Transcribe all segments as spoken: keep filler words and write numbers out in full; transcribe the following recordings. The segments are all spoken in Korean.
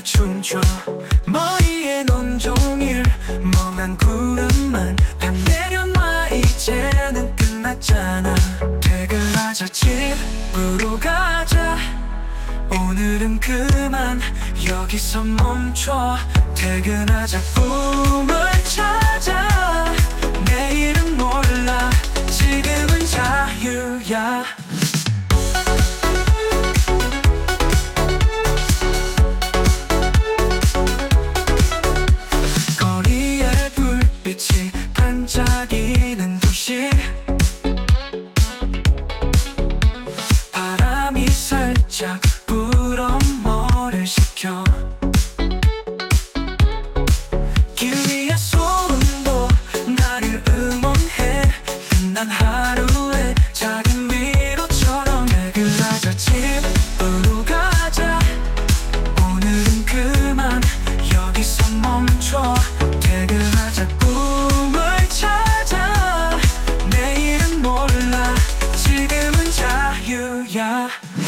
춤춰. 머리엔 온종일 멍한 구름만 다 내려놔. 이제는 끝났잖아. 퇴근하자, 집으로 가자. 오늘은 그만 여기서 멈춰. 퇴근하자, 꿈을 찾아. 내일은 몰라, 지금은 자유야. 거리에 불빛이 반짝이는 도시. 바람이 살짝 불어 뭐를 식혀. 길 위의 소음도 나를 응원해. 끝난 하루의 작은 위로처럼. 퇴근하자, 집으로 가자. 오늘은 그만 여기서 멈춰. 퇴근하자, 꿈을 찾아. 내일은 몰라, 지금은 자유야.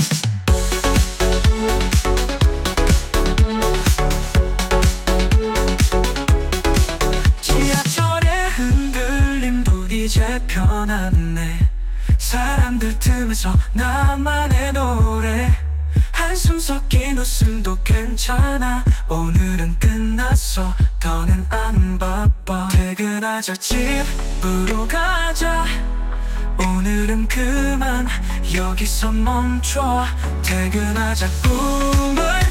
지하철의 흔들림도 이제 편안해. 사람들 틈에서 나만의 노래. 한숨 섞인 웃음도 괜찮아. 오늘은 끝났어, 더는 안 바빠. 퇴근하자, 집으로 가자. 오늘은 그만 여기서 멈춰. 퇴근하자, 꿈을